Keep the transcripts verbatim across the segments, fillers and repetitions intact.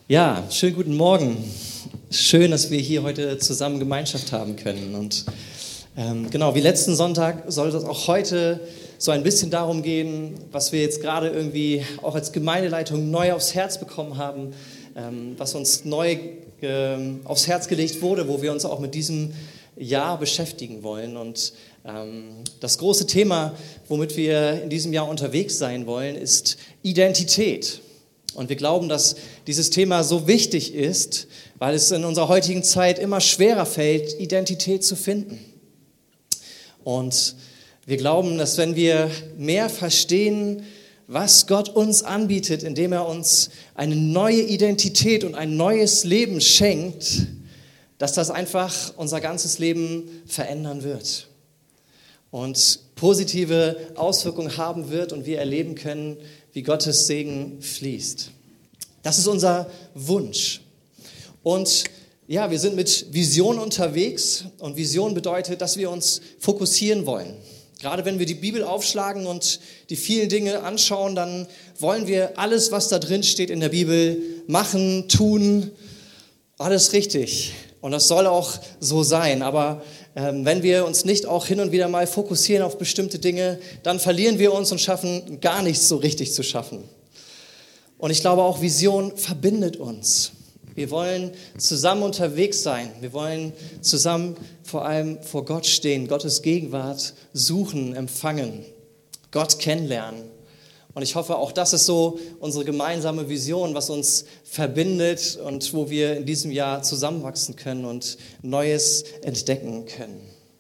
Ja, schönen guten Morgen. Schön, dass wir hier heute zusammen Gemeinschaft haben können. Und ähm, genau, wie letzten Sonntag soll es auch heute so ein bisschen darum gehen, was wir jetzt gerade irgendwie auch als Gemeindeleitung neu aufs Herz bekommen haben, ähm, was uns neu ähm, aufs Herz gelegt wurde, wo wir uns auch mit diesem Jahr beschäftigen wollen. Und ähm, das große Thema, womit wir in diesem Jahr unterwegs sein wollen, ist Identität. Und wir glauben, dass dieses Thema so wichtig ist, weil es in unserer heutigen Zeit immer schwerer fällt, Identität zu finden. Und wir glauben, dass wenn wir mehr verstehen, was Gott uns anbietet, indem er uns eine neue Identität und ein neues Leben schenkt, dass das einfach unser ganzes Leben verändern wird und positive Auswirkungen haben wird und wir erleben können, wie Gottes Segen fließt. Das ist unser Wunsch. Und ja, wir sind mit Vision unterwegs und Vision bedeutet, dass wir uns fokussieren wollen. Gerade wenn wir die Bibel aufschlagen und die vielen Dinge anschauen, dann wollen wir alles, was da drin steht in der Bibel, machen, tun, alles richtig. Und das soll auch so sein, aber ähm, wenn wir uns nicht auch hin und wieder mal fokussieren auf bestimmte Dinge, dann verlieren wir uns und schaffen gar nichts so richtig zu schaffen. Und ich glaube auch, Vision verbindet uns. Wir wollen zusammen unterwegs sein, wir wollen zusammen vor allem vor Gott stehen, Gottes Gegenwart suchen, empfangen, Gott kennenlernen. Und ich hoffe, auch das ist so unsere gemeinsame Vision, was uns verbindet und wo wir in diesem Jahr zusammenwachsen können und Neues entdecken können.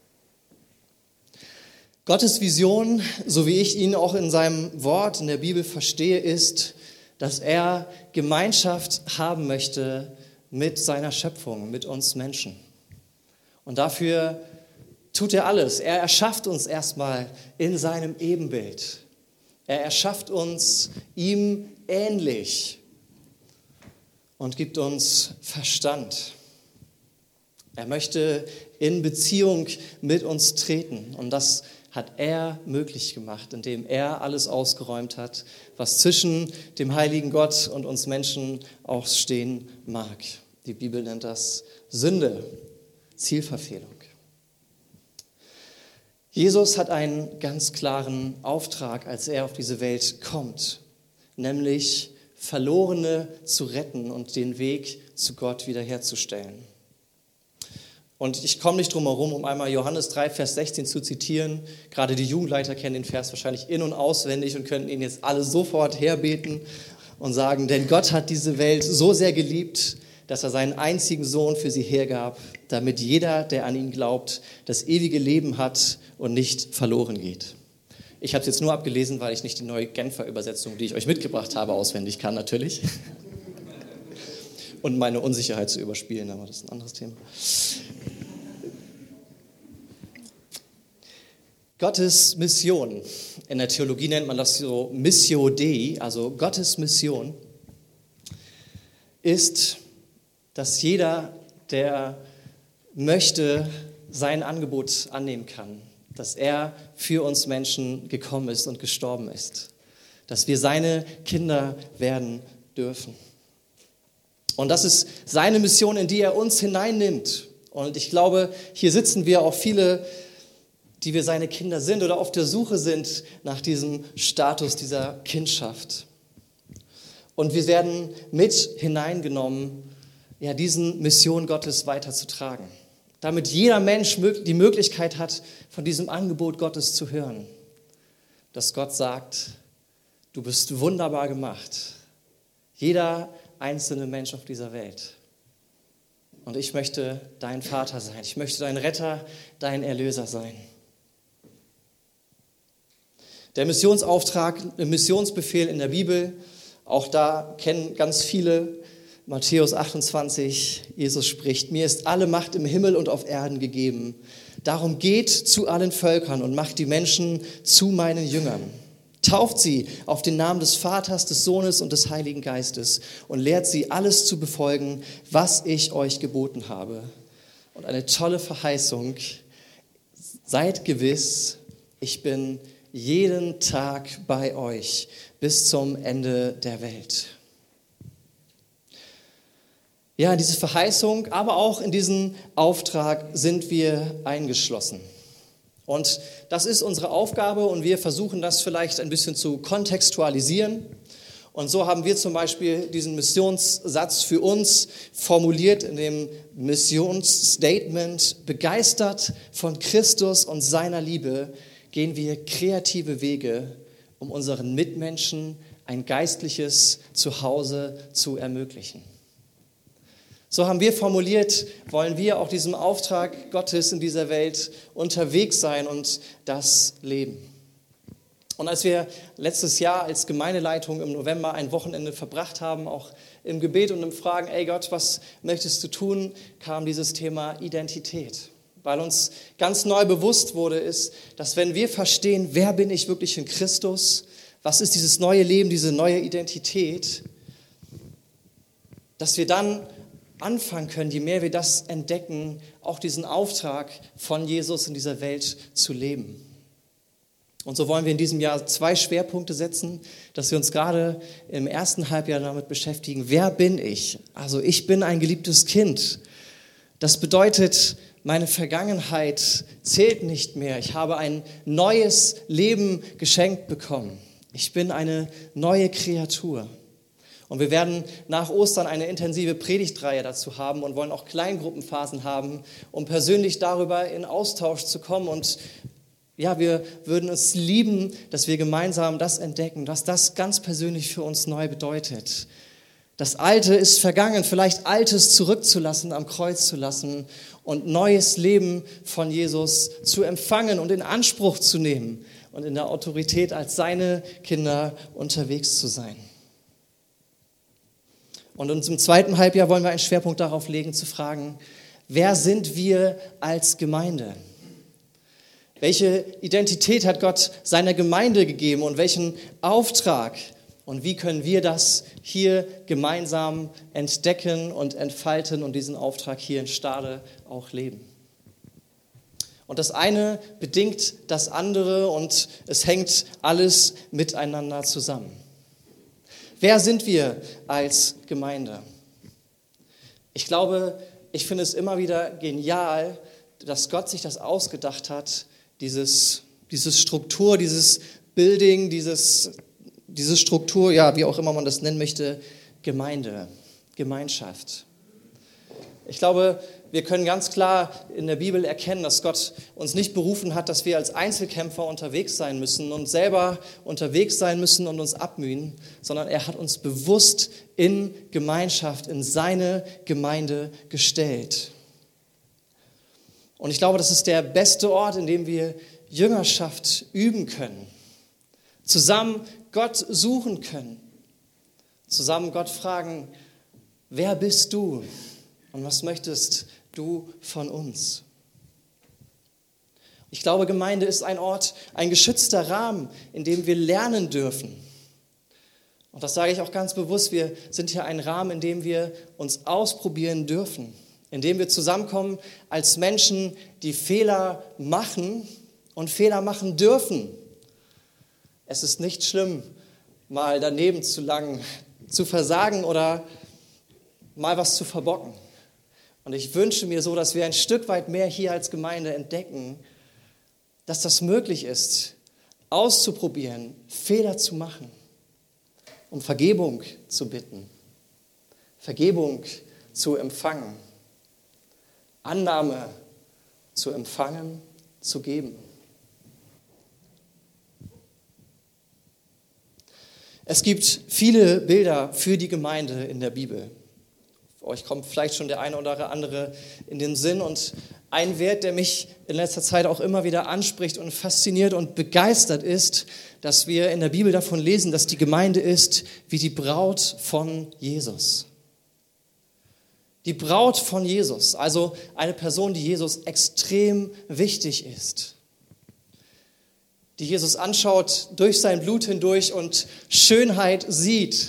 Gottes Vision, so wie ich ihn auch in seinem Wort in der Bibel verstehe, ist, dass er Gemeinschaft haben möchte mit seiner Schöpfung, mit uns Menschen. Und dafür tut er alles. Er erschafft uns erstmal in seinem Ebenbild. Er erschafft uns ihm ähnlich und gibt uns Verstand. Er möchte in Beziehung mit uns treten und das hat er möglich gemacht, indem er alles ausgeräumt hat, was zwischen dem heiligen Gott und uns Menschen auch stehen mag. Die Bibel nennt das Sünde, Zielverfehlung. Jesus hat einen ganz klaren Auftrag, als er auf diese Welt kommt, nämlich Verlorene zu retten und den Weg zu Gott wiederherzustellen. Und ich komme nicht drum herum, um einmal Johannes drei, Vers sechzehn zu zitieren. Gerade die Jugendleiter kennen den Vers wahrscheinlich in- und auswendig und können ihn jetzt alle sofort herbeten und sagen, denn Gott hat diese Welt so sehr geliebt, dass er seinen einzigen Sohn für sie hergab, damit jeder, der an ihn glaubt, das ewige Leben hat und nicht verloren geht. Ich habe es jetzt nur abgelesen, weil ich nicht die neue Genfer Übersetzung, die ich euch mitgebracht habe, auswendig kann natürlich. Und meine Unsicherheit zu überspielen, aber das ist ein anderes Thema. Gottes Mission, in der Theologie nennt man das so Missio Dei, also Gottes Mission, ist, dass jeder, der möchte, sein Angebot annehmen kann, dass er für uns Menschen gekommen ist und gestorben ist, dass wir seine Kinder werden dürfen. Und das ist seine Mission, in die er uns hineinnimmt. Und ich glaube, hier sitzen wir auch viele, die wir seine Kinder sind oder auf der Suche sind nach diesem Status dieser Kindschaft. Und wir werden mit hineingenommen, ja, diesen Mission Gottes weiterzutragen. Damit jeder Mensch die Möglichkeit hat, von diesem Angebot Gottes zu hören. Dass Gott sagt, du bist wunderbar gemacht. Jeder einzelne Mensch auf dieser Welt. Und ich möchte dein Vater sein. Ich möchte dein Retter, dein Erlöser sein. Der Missionsauftrag, der Missionsbefehl in der Bibel, auch da kennen ganz viele, Matthäus achtundzwanzig, Jesus spricht, mir ist alle Macht im Himmel und auf Erden gegeben. Darum geht zu allen Völkern und macht die Menschen zu meinen Jüngern. Tauft sie auf den Namen des Vaters, des Sohnes und des Heiligen Geistes und lehrt sie, alles zu befolgen, was ich euch geboten habe. Und eine tolle Verheißung, seid gewiss, ich bin jeden Tag bei euch bis zum Ende der Welt. Ja, in diese Verheißung, aber auch in diesen Auftrag sind wir eingeschlossen. Und das ist unsere Aufgabe und wir versuchen das vielleicht ein bisschen zu kontextualisieren. Und so haben wir zum Beispiel diesen Missionssatz für uns formuliert in dem Missionsstatement: Begeistert von Christus und seiner Liebe gehen wir kreative Wege, um unseren Mitmenschen ein geistliches Zuhause zu ermöglichen. So haben wir formuliert, wollen wir auch diesem Auftrag Gottes in dieser Welt unterwegs sein und das leben. Und als wir letztes Jahr als Gemeindeleitung im November ein Wochenende verbracht haben, auch im Gebet und im Fragen, ey Gott, was möchtest du tun, kam dieses Thema Identität. Weil uns ganz neu bewusst wurde, ist, dass wenn wir verstehen, wer bin ich wirklich in Christus, was ist dieses neue Leben, diese neue Identität, dass wir dann anfangen können, je mehr wir das entdecken, auch diesen Auftrag von Jesus in dieser Welt zu leben. Und so wollen wir in diesem Jahr zwei Schwerpunkte setzen, dass wir uns gerade im ersten Halbjahr damit beschäftigen, wer bin ich? Also ich bin ein geliebtes Kind. Das bedeutet, meine Vergangenheit zählt nicht mehr. Ich habe ein neues Leben geschenkt bekommen. Ich bin eine neue Kreatur. Und wir werden nach Ostern eine intensive Predigtreihe dazu haben und wollen auch Kleingruppenphasen haben, um persönlich darüber in Austausch zu kommen. Und ja, wir würden es lieben, dass wir gemeinsam das entdecken, was das ganz persönlich für uns neu bedeutet. Das Alte ist vergangen, vielleicht Altes zurückzulassen, am Kreuz zu lassen und neues Leben von Jesus zu empfangen und in Anspruch zu nehmen und in der Autorität als seine Kinder unterwegs zu sein. Und uns im zweiten Halbjahr wollen wir einen Schwerpunkt darauf legen, zu fragen, wer sind wir als Gemeinde? Welche Identität hat Gott seiner Gemeinde gegeben und welchen Auftrag? Und wie können wir das hier gemeinsam entdecken und entfalten und diesen Auftrag hier in Stade auch leben? Und das eine bedingt das andere und es hängt alles miteinander zusammen. Wer sind wir als Gemeinde? Ich glaube, ich finde es immer wieder genial, dass Gott sich das ausgedacht hat, dieses, dieses Struktur, dieses Building, dieses, diese Struktur, ja, wie auch immer man das nennen möchte, Gemeinde, Gemeinschaft. Ich glaube, wir können ganz klar in der Bibel erkennen, dass Gott uns nicht berufen hat, dass wir als Einzelkämpfer unterwegs sein müssen und selber unterwegs sein müssen und uns abmühen, sondern er hat uns bewusst in Gemeinschaft, in seine Gemeinde gestellt. Und ich glaube, das ist der beste Ort, in dem wir Jüngerschaft üben können, zusammen Gott suchen können, zusammen Gott fragen, wer bist du und was möchtest du von uns? Ich glaube, Gemeinde ist ein Ort, ein geschützter Rahmen, in dem wir lernen dürfen. Und das sage ich auch ganz bewusst, wir sind hier ein Rahmen, in dem wir uns ausprobieren dürfen, in dem wir zusammenkommen als Menschen, die Fehler machen und Fehler machen dürfen. Es ist nicht schlimm, mal daneben zu langen, zu versagen oder mal was zu verbocken. Und ich wünsche mir so, dass wir ein Stück weit mehr hier als Gemeinde entdecken, dass das möglich ist, auszuprobieren, Fehler zu machen, um Vergebung zu bitten, Vergebung zu empfangen, Annahme zu empfangen, zu geben. Es gibt viele Bilder für die Gemeinde in der Bibel. Euch kommt vielleicht schon der eine oder andere in den Sinn. Und ein Wert, der mich in letzter Zeit auch immer wieder anspricht und fasziniert und begeistert ist, dass wir in der Bibel davon lesen, dass die Gemeinde ist wie die Braut von Jesus. Die Braut von Jesus, also eine Person, die Jesus extrem wichtig ist. Die Jesus anschaut durch sein Blut hindurch und Schönheit sieht.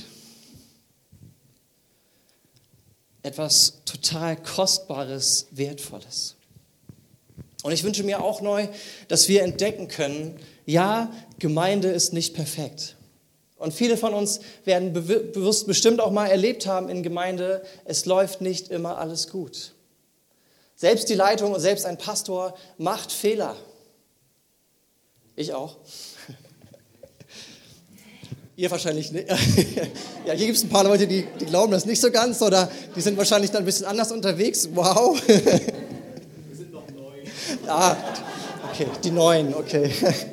Etwas total Kostbares, Wertvolles. Und ich wünsche mir auch neu, dass wir entdecken können, ja, Gemeinde ist nicht perfekt. Und viele von uns werden bewusst bestimmt auch mal erlebt haben in Gemeinde, es läuft nicht immer alles gut. Selbst die Leitung und selbst ein Pastor macht Fehler. Ich auch. Ihr wahrscheinlich nicht. Ja, hier gibt es ein paar Leute, die, die glauben das nicht so ganz oder die sind wahrscheinlich dann ein bisschen anders unterwegs. Wow. Wir sind noch neu. Ah, okay, die Neuen, okay.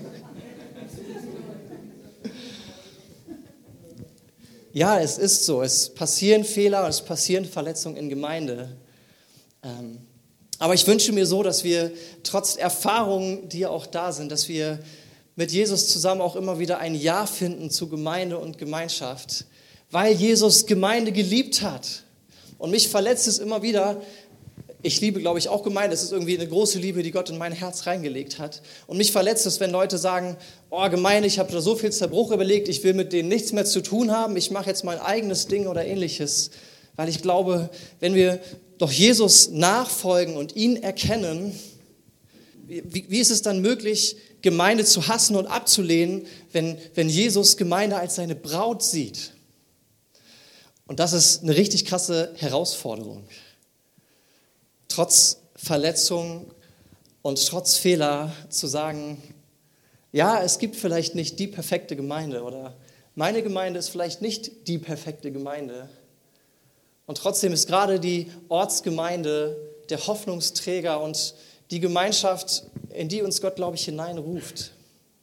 Ja, es ist so. Es passieren Fehler und es passieren Verletzungen in Gemeinde. Ähm, aber ich wünsche mir so, dass wir trotz Erfahrungen, die ja auch da sind, dass wir mit Jesus zusammen auch immer wieder ein Ja finden zu Gemeinde und Gemeinschaft, weil Jesus Gemeinde geliebt hat. Und mich verletzt es immer wieder. Ich liebe, glaube ich, auch Gemeinde. Das ist irgendwie eine große Liebe, die Gott in mein Herz reingelegt hat. Und mich verletzt es, wenn Leute sagen, oh Gemeinde, ich habe da so viel Zerbruch überlegt, ich will mit denen nichts mehr zu tun haben, ich mache jetzt mein eigenes Ding oder ähnliches. Weil ich glaube, wenn wir doch Jesus nachfolgen und ihn erkennen, wie, wie ist es dann möglich, Gemeinde zu hassen und abzulehnen, wenn, wenn Jesus Gemeinde als seine Braut sieht? Und das ist eine richtig krasse Herausforderung. Trotz Verletzung und trotz Fehler zu sagen, ja, es gibt vielleicht nicht die perfekte Gemeinde oder meine Gemeinde ist vielleicht nicht die perfekte Gemeinde. Und trotzdem ist gerade die Ortsgemeinde der Hoffnungsträger und die Gemeinschaft, in die uns Gott, glaube ich, hineinruft.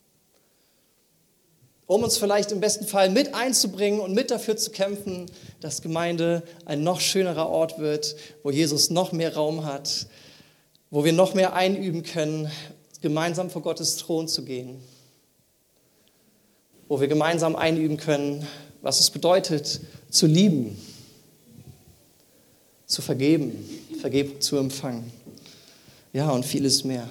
Um uns vielleicht im besten Fall mit einzubringen und mit dafür zu kämpfen, dass Gemeinde ein noch schönerer Ort wird, wo Jesus noch mehr Raum hat, wo wir noch mehr einüben können, gemeinsam vor Gottes Thron zu gehen. Wo wir gemeinsam einüben können, was es bedeutet, zu lieben, zu vergeben, Vergebung zu empfangen. Ja, und vieles mehr.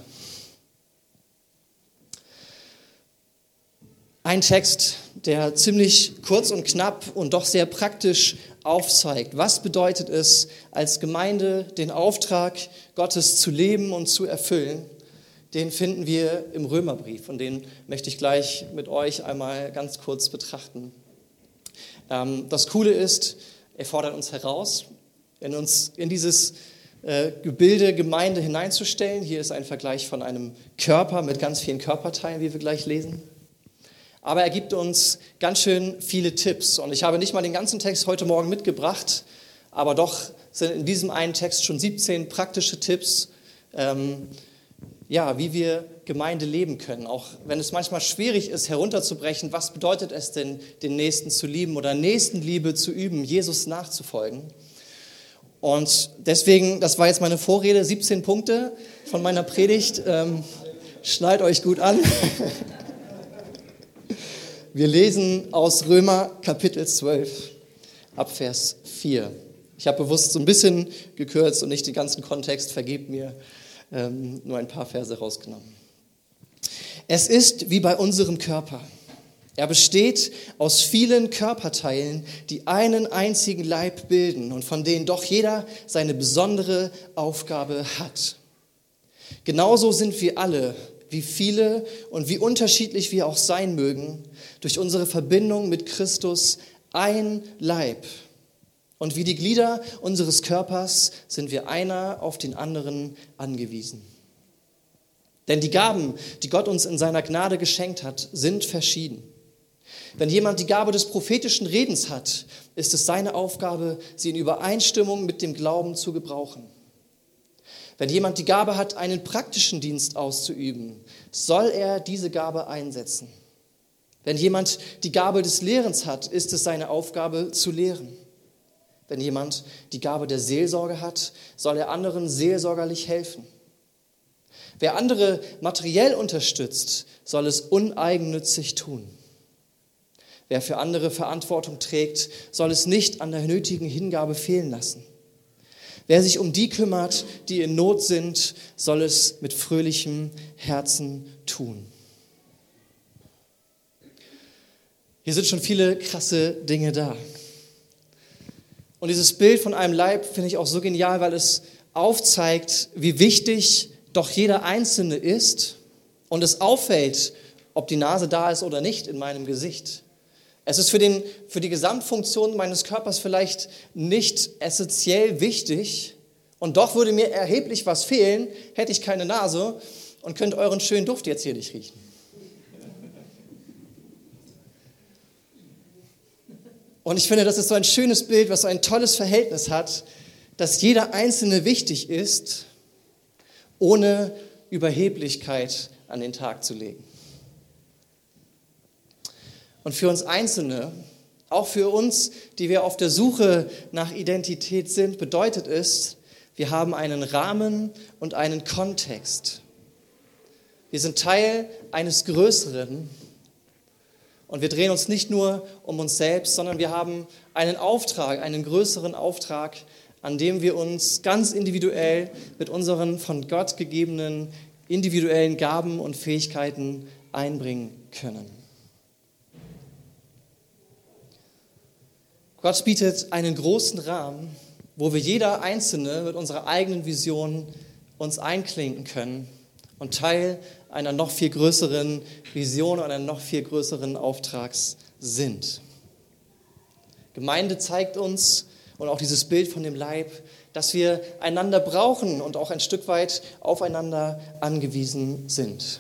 Ein Text, der ziemlich kurz und knapp und doch sehr praktisch aufzeigt, was bedeutet es, als Gemeinde den Auftrag Gottes zu leben und zu erfüllen, den finden wir im Römerbrief und den möchte ich gleich mit euch einmal ganz kurz betrachten. Das Coole ist, er fordert uns heraus, in uns in dieses Gebilde Gemeinde hineinzustellen. Hier ist ein Vergleich von einem Körper mit ganz vielen Körperteilen, wie wir gleich lesen. Aber er gibt uns ganz schön viele Tipps. Und ich habe nicht mal den ganzen Text heute Morgen mitgebracht, aber doch sind in diesem einen Text schon siebzehn praktische Tipps, ähm, ja, wie wir Gemeinde leben können. Auch wenn es manchmal schwierig ist, herunterzubrechen, was bedeutet es denn, den Nächsten zu lieben oder Nächstenliebe zu üben, Jesus nachzufolgen. Und deswegen, das war jetzt meine Vorrede, siebzehn Punkte von meiner Predigt. Ähm, schnallt euch gut an. Wir lesen aus Römer Kapitel zwölf, ab Vers vier. Ich habe bewusst so ein bisschen gekürzt und nicht den ganzen Kontext, vergebt mir, ähm, nur ein paar Verse rausgenommen. Es ist wie bei unserem Körper. Er besteht aus vielen Körperteilen, die einen einzigen Leib bilden und von denen doch jeder seine besondere Aufgabe hat. Genauso sind wir alle, wie viele und wie unterschiedlich wir auch sein mögen, durch unsere Verbindung mit Christus ein Leib. Und wie die Glieder unseres Körpers sind wir einer auf den anderen angewiesen. Denn die Gaben, die Gott uns in seiner Gnade geschenkt hat, sind verschieden. Wenn jemand die Gabe des prophetischen Redens hat, ist es seine Aufgabe, sie in Übereinstimmung mit dem Glauben zu gebrauchen. Wenn jemand die Gabe hat, einen praktischen Dienst auszuüben, soll er diese Gabe einsetzen. Wenn jemand die Gabe des Lehrens hat, ist es seine Aufgabe zu lehren. Wenn jemand die Gabe der Seelsorge hat, soll er anderen seelsorgerlich helfen. Wer andere materiell unterstützt, soll es uneigennützig tun. Wer für andere Verantwortung trägt, soll es nicht an der nötigen Hingabe fehlen lassen. Wer sich um die kümmert, die in Not sind, soll es mit fröhlichem Herzen tun. Hier sind schon viele krasse Dinge da. Und dieses Bild von einem Leib finde ich auch so genial, weil es aufzeigt, wie wichtig doch jeder Einzelne ist und es auffällt, ob die Nase da ist oder nicht in meinem Gesicht. Es ist für, den, für die Gesamtfunktion meines Körpers vielleicht nicht essentiell wichtig und doch würde mir erheblich was fehlen, hätte ich keine Nase und könnte euren schönen Duft jetzt hier nicht riechen. Und ich finde, das ist so ein schönes Bild, was so ein tolles Verhältnis hat, dass jeder Einzelne wichtig ist, ohne Überheblichkeit an den Tag zu legen. Und für uns Einzelne, auch für uns, die wir auf der Suche nach Identität sind, bedeutet es, wir haben einen Rahmen und einen Kontext. Wir sind Teil eines Größeren und wir drehen uns nicht nur um uns selbst, sondern wir haben einen Auftrag, einen größeren Auftrag, an dem wir uns ganz individuell mit unseren von Gott gegebenen individuellen Gaben und Fähigkeiten einbringen können. Gott bietet einen großen Rahmen, wo wir jeder Einzelne mit unserer eigenen Vision uns einklinken können und Teil einer noch viel größeren Vision und einer noch viel größeren Auftrags sind. Gemeinde zeigt uns, und auch dieses Bild von dem Leib, dass wir einander brauchen und auch ein Stück weit aufeinander angewiesen sind.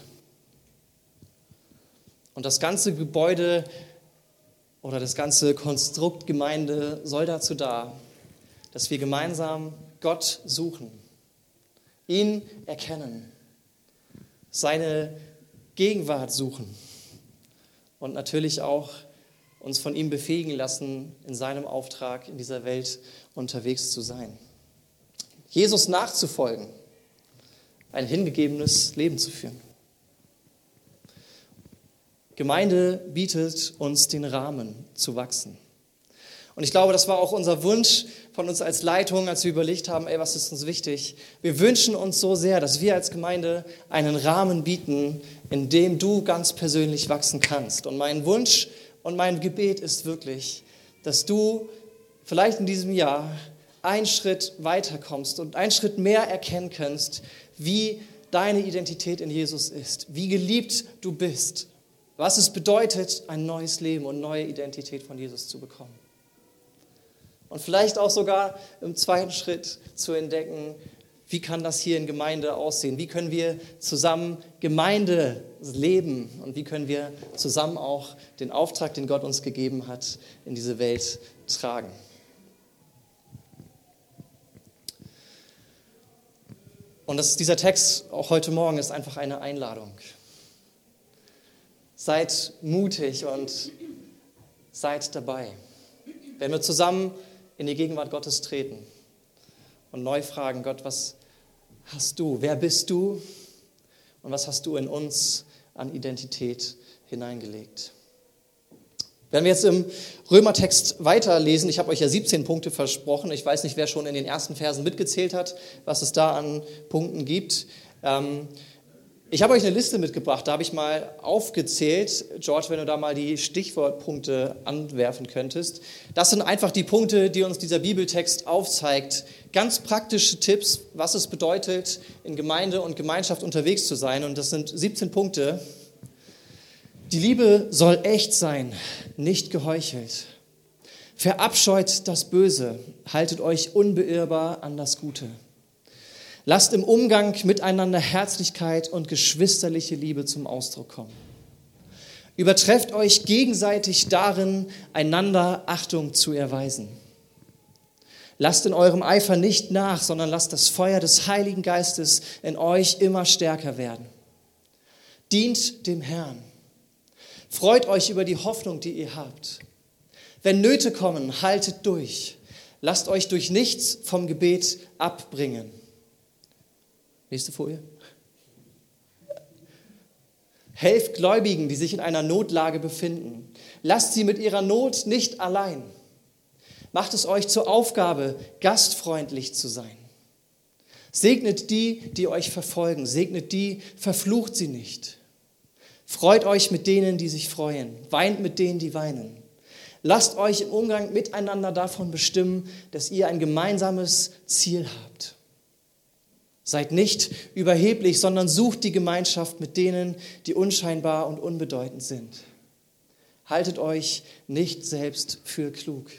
Und das ganze Gebäude oder das ganze Konstrukt Gemeinde soll dazu da, dass wir gemeinsam Gott suchen, ihn erkennen, seine Gegenwart suchen und natürlich auch uns von ihm befähigen lassen, in seinem Auftrag in dieser Welt unterwegs zu sein. Jesus nachzufolgen, ein hingegebenes Leben zu führen. Gemeinde bietet uns den Rahmen zu wachsen. Und ich glaube, das war auch unser Wunsch von uns als Leitung, als wir überlegt haben, ey, was ist uns wichtig? Wir wünschen uns so sehr, dass wir als Gemeinde einen Rahmen bieten, in dem du ganz persönlich wachsen kannst. Und mein Wunsch und mein Gebet ist wirklich, dass du vielleicht in diesem Jahr einen Schritt weiterkommst und einen Schritt mehr erkennen kannst, wie deine Identität in Jesus ist, wie geliebt du bist, was es bedeutet, ein neues Leben und neue Identität von Jesus zu bekommen. Und vielleicht auch sogar im zweiten Schritt zu entdecken, wie kann das hier in Gemeinde aussehen? Wie können wir zusammen Gemeinde leben? Und wie können wir zusammen auch den Auftrag, den Gott uns gegeben hat, in diese Welt tragen? Und das, dieser Text auch heute Morgen ist einfach eine Einladung. Seid mutig und seid dabei. Wenn wir zusammen in die Gegenwart Gottes treten und neu fragen, Gott, was hast du? Wer bist du? Und was hast du in uns an Identität hineingelegt? Wenn wir jetzt im Römertext weiterlesen, ich habe euch ja siebzehn Punkte versprochen, ich weiß nicht, wer schon in den ersten Versen mitgezählt hat, was es da an Punkten gibt. Ähm, Ich habe euch eine Liste mitgebracht, da habe ich mal aufgezählt. George, wenn du da mal die Stichwortpunkte anwerfen könntest. Das sind einfach die Punkte, die uns dieser Bibeltext aufzeigt. Ganz praktische Tipps, was es bedeutet, in Gemeinde und Gemeinschaft unterwegs zu sein. Und das sind siebzehn Punkte. Die Liebe soll echt sein, nicht geheuchelt. Verabscheut das Böse, haltet euch unbeirrbar an das Gute. Lasst im Umgang miteinander Herzlichkeit und geschwisterliche Liebe zum Ausdruck kommen. Übertrefft euch gegenseitig darin, einander Achtung zu erweisen. Lasst in eurem Eifer nicht nach, sondern lasst das Feuer des Heiligen Geistes in euch immer stärker werden. Dient dem Herrn. Freut euch über die Hoffnung, die ihr habt. Wenn Nöte kommen, haltet durch. Lasst euch durch nichts vom Gebet abbringen. Nächste Folie. Helft Gläubigen, die sich in einer Notlage befinden. Lasst sie mit ihrer Not nicht allein. Macht es euch zur Aufgabe, gastfreundlich zu sein. Segnet die, die euch verfolgen. Segnet die, verflucht sie nicht. Freut euch mit denen, die sich freuen. Weint mit denen, die weinen. Lasst euch im Umgang miteinander davon bestimmen, dass ihr ein gemeinsames Ziel habt. Seid nicht überheblich, sondern sucht die Gemeinschaft mit denen, die unscheinbar und unbedeutend sind. Haltet euch nicht selbst für klug.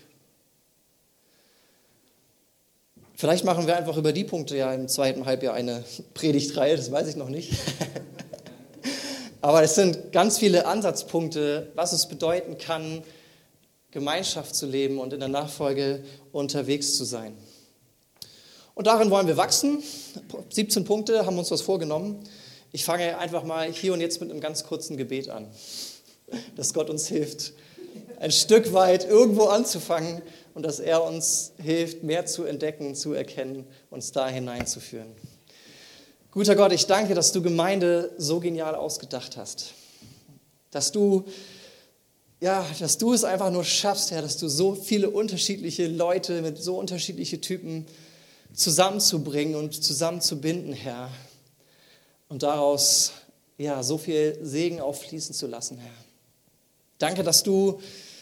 Vielleicht machen wir einfach über die Punkte ja im zweiten Halbjahr eine Predigtreihe, das weiß ich noch nicht. Aber es sind ganz viele Ansatzpunkte, was es bedeuten kann, Gemeinschaft zu leben und in der Nachfolge unterwegs zu sein. Und darin wollen wir wachsen. siebzehn Punkte, haben uns was vorgenommen. Ich fange einfach mal hier und jetzt mit einem ganz kurzen Gebet an, dass Gott uns hilft, ein Stück weit irgendwo anzufangen und dass er uns hilft, mehr zu entdecken, zu erkennen, uns da hineinzuführen. Guter Gott, ich danke, dass du Gemeinde so genial ausgedacht hast. Dass du, ja, dass du es einfach nur schaffst, Herr, dass du so viele unterschiedliche Leute mit so unterschiedlichen Typen zusammenzubringen und zusammenzubinden, Herr. Und daraus, ja, so viel Segen auffließen zu lassen, Herr. Danke, dass du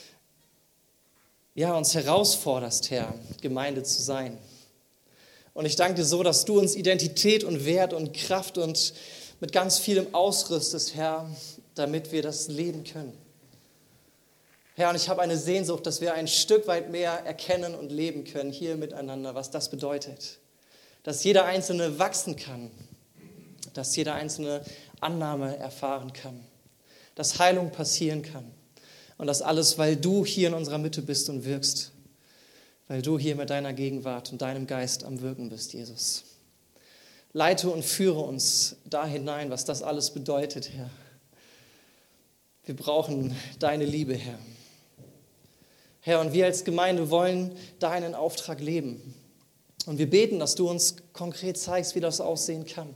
ja, uns herausforderst, Herr, Gemeinde zu sein. Und ich danke dir so, dass du uns Identität und Wert und Kraft und mit ganz vielem ausrüstest, Herr, damit wir das leben können. Herr, und ich habe eine Sehnsucht, dass wir ein Stück weit mehr erkennen und leben können hier miteinander, was das bedeutet. Dass jeder Einzelne wachsen kann, dass jeder Einzelne Annahme erfahren kann, dass Heilung passieren kann. Und das alles, weil du hier in unserer Mitte bist und wirkst. Weil du hier mit deiner Gegenwart und deinem Geist am Wirken bist, Jesus. Leite und führe uns da hinein, was das alles bedeutet, Herr. Wir brauchen deine Liebe, Herr. Herr, und wir als Gemeinde wollen deinen Auftrag leben. Und wir beten, dass du uns konkret zeigst, wie das aussehen kann.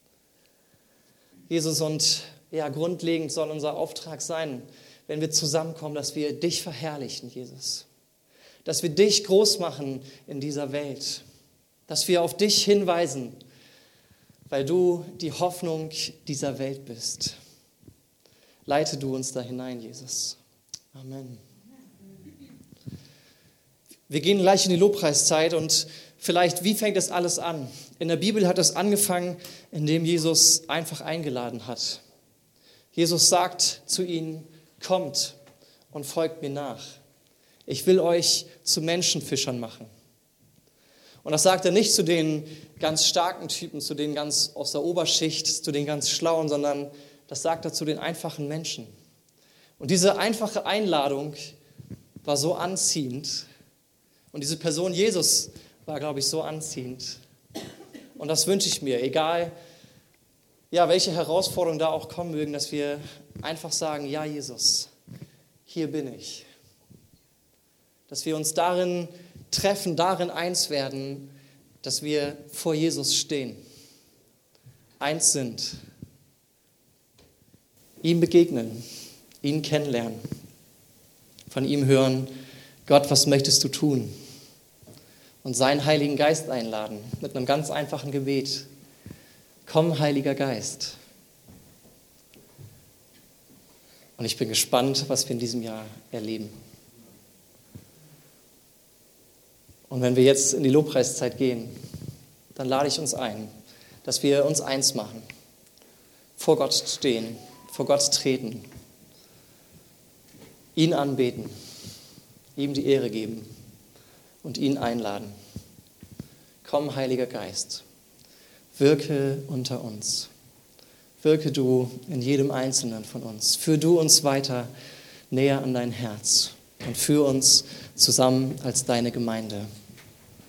Jesus, und ja, grundlegend soll unser Auftrag sein, wenn wir zusammenkommen, dass wir dich verherrlichen, Jesus. Dass wir dich groß machen in dieser Welt. Dass wir auf dich hinweisen, weil du die Hoffnung dieser Welt bist. Leite du uns da hinein, Jesus. Amen. Wir gehen gleich in die Lobpreiszeit und vielleicht, wie fängt das alles an? In der Bibel hat es angefangen, indem Jesus einfach eingeladen hat. Jesus sagt zu ihnen, kommt und folgt mir nach. Ich will euch zu Menschenfischern machen. Und das sagt er nicht zu den ganz starken Typen, zu den ganz aus der Oberschicht, zu den ganz Schlauen, sondern das sagt er zu den einfachen Menschen. Und diese einfache Einladung war so anziehend. Und diese Person Jesus war, glaube ich, so anziehend. Und das wünsche ich mir, egal ja, welche Herausforderungen da auch kommen mögen, dass wir einfach sagen, ja Jesus, hier bin ich. Dass wir uns darin treffen, darin eins werden, dass wir vor Jesus stehen, eins sind, ihm begegnen, ihn kennenlernen, von ihm hören, Gott, was möchtest du tun? Und seinen Heiligen Geist einladen mit einem ganz einfachen Gebet. Komm, Heiliger Geist. Und ich bin gespannt, was wir in diesem Jahr erleben. Und wenn wir jetzt in die Lobpreiszeit gehen, dann lade ich uns ein, dass wir uns eins machen, vor Gott stehen, vor Gott treten, ihn anbeten, ihm die Ehre geben und ihn einladen. Komm, Heiliger Geist. Wirke unter uns. Wirke du in jedem Einzelnen von uns. Führ du uns weiter näher an dein Herz und führ uns zusammen als deine Gemeinde.